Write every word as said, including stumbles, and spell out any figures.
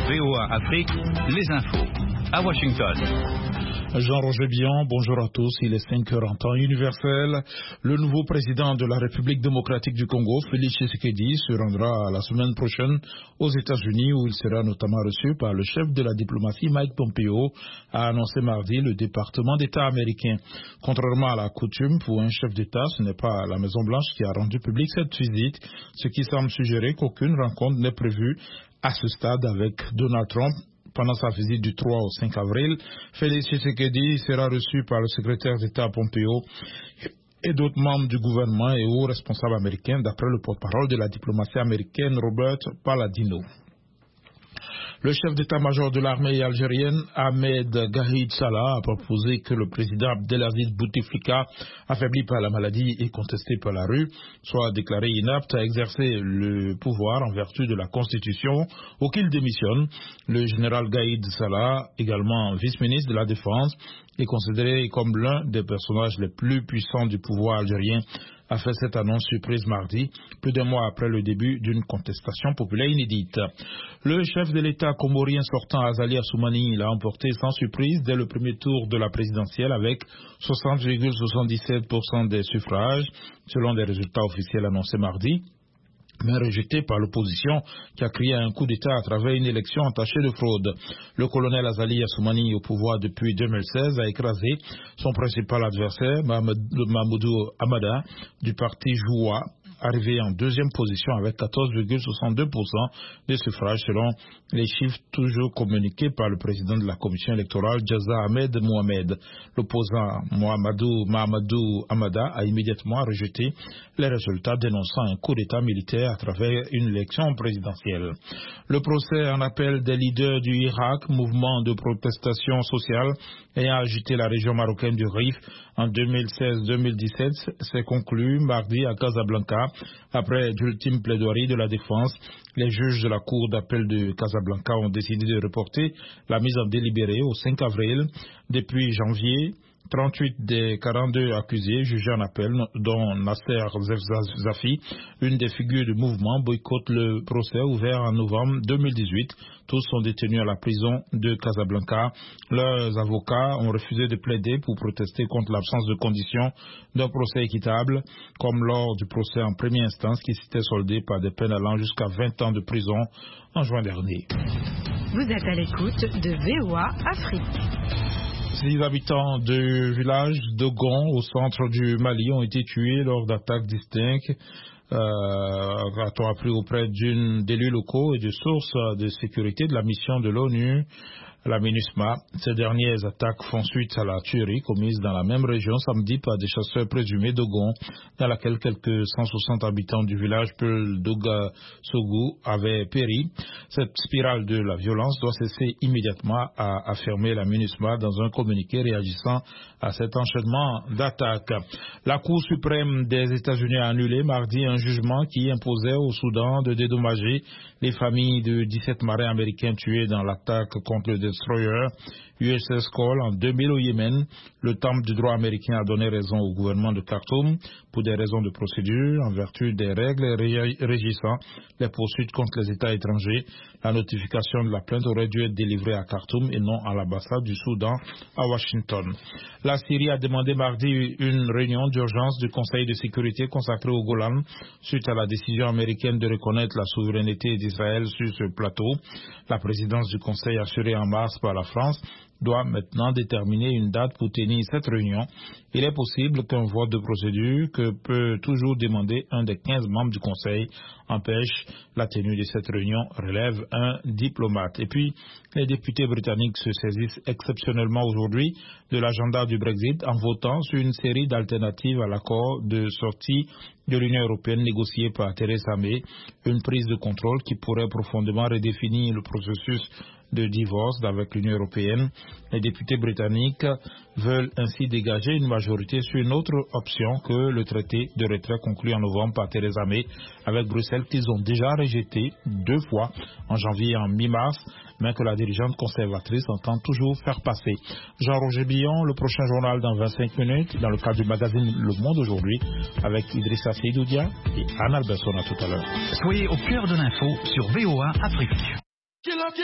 V O A Afrique, les infos. À Washington. Jean-Roger Bion, bonjour à tous. Il est cinq heures en temps universel. Le nouveau président de la République démocratique du Congo, Félix Tshisekedi, se rendra la semaine prochaine aux États-Unis où il sera notamment reçu par le chef de la diplomatie Mike Pompeo, a annoncé mardi le département d'État américain. Contrairement à la coutume pour un chef d'État, ce n'est pas la Maison-Blanche qui a rendu public cette visite, ce qui semble suggérer qu'aucune rencontre n'est prévue à ce stade avec Donald Trump. Pendant sa visite du trois au cinq avril, Félix Tshisekedi sera reçu par le secrétaire d'État Pompeo et d'autres membres du gouvernement et hauts responsables américains, d'après le porte-parole de la diplomatie américaine Robert Palladino. Le chef d'état-major de l'armée algérienne, Ahmed Gahid Salah, a proposé que le président Abdelaziz Bouteflika, affaibli par la maladie et contesté par la rue, soit déclaré inapte à exercer le pouvoir en vertu de la Constitution ou qu'il démissionne. Le général Gahid Salah, également vice-ministre de la Défense, est considéré comme l'un des personnages les plus puissants du pouvoir algérien, a fait cette annonce surprise mardi, plus d'un mois après le début d'une contestation populaire inédite. Le chef de l'État comorien sortant, Azali Assoumani, l'a emporté sans surprise dès le premier tour de la présidentielle avec soixante virgule soixante-dix-sept pour cent des suffrages, selon des résultats officiels annoncés mardi, mais rejeté par l'opposition qui a crié à un coup d'État à travers une élection entachée de fraude. Le colonel Azali Assoumani, au pouvoir depuis deux mille seize, a écrasé son principal adversaire, Mahamadou Hamada, du parti Joua, arrivé en deuxième position avec quatorze virgule soixante-deux pour cent des suffrages selon les chiffres toujours communiqués par le président de la commission électorale, Jaza Ahmed Mohamed. L'opposant Mohamedou Mahamadou Hamada a immédiatement rejeté les résultats, dénonçant un coup d'État militaire à travers une élection présidentielle. Le procès en appel des leaders du Irak, mouvement de protestation sociale ayant agité la région marocaine du Rif en deux mille seize deux mille dix-sept, s'est conclu mardi à Casablanca. Après d'ultimes plaidoiries de la défense, les juges de la Cour d'appel de Casablanca ont décidé de reporter la mise en délibéré au cinq avril. Depuis janvier, trente-huit des quarante-deux accusés jugés en appel, dont Nasser Zafi, une des figures du mouvement, boycottent le procès ouvert en novembre deux mille dix-huit. Tous sont détenus à la prison de Casablanca. Leurs avocats ont refusé de plaider pour protester contre l'absence de conditions d'un procès équitable, comme lors du procès en première instance qui s'était soldé par des peines allant jusqu'à vingt ans de prison en juin dernier. Vous êtes à l'écoute de V O A Afrique. Six habitants du village de Gon, au centre du Mali, ont été tués lors d'attaques distinctes, euh, a-t-on appris auprès d'une d'élus locaux et de sources de sécurité de la mission de l'ONU, la MINUSMA. Ces dernières attaques font suite à la tuerie commise dans la même région samedi par des chasseurs présumés d'Ogon, dans laquelle quelques cent soixante habitants du village Peul d'Oga Sougou avaient péri. Cette spirale de la violence doit cesser immédiatement, a affirmé la MINUSMA dans un communiqué réagissant à cet enchaînement d'attaques. La Cour suprême des États-Unis a annulé mardi un jugement qui imposait au Soudan de dédommager les familles de dix-sept marins américains tués dans l'attaque contre le destroyer U S S Cole en deux mille au Yémen. Le temple du droit américain a donné raison au gouvernement de Khartoum pour des raisons de procédure en vertu des règles régissant les poursuites contre les États étrangers. La notification de la plainte aurait dû être délivrée à Khartoum et non à l'ambassade du Soudan à Washington. La Syrie a demandé mardi une réunion d'urgence du Conseil de sécurité consacrée au Golan suite à la décision américaine de reconnaître la souveraineté d'Israël sur ce plateau. La présidence du Conseil assurée en mars par la France doit maintenant déterminer une date pour tenir cette réunion. Il est possible qu'un vote de procédure que peut toujours demander un des quinze membres du Conseil empêche la tenue de cette réunion, relève un diplomate. Et puis, les députés britanniques se saisissent exceptionnellement aujourd'hui de l'agenda du Brexit en votant sur une série d'alternatives à l'accord de sortie de l'Union européenne négocié par Theresa May, une prise de contrôle qui pourrait profondément redéfinir le processus de divorce avec l'Union européenne. Les députés britanniques veulent ainsi dégager une majorité sur une autre option que le traité de retrait conclu en novembre par Theresa May avec Bruxelles, qu'ils ont déjà rejeté deux fois, en janvier et en mi-mars, mais que la dirigeante conservatrice entend toujours faire passer. Jean-Roger Bion, le prochain journal dans vingt-cinq minutes, dans le cadre du magazine Le Monde aujourd'hui, avec Idrissa Seydoudia et Anne Alberson à tout à l'heure. Soyez au cœur de l'info sur V O A Afrique.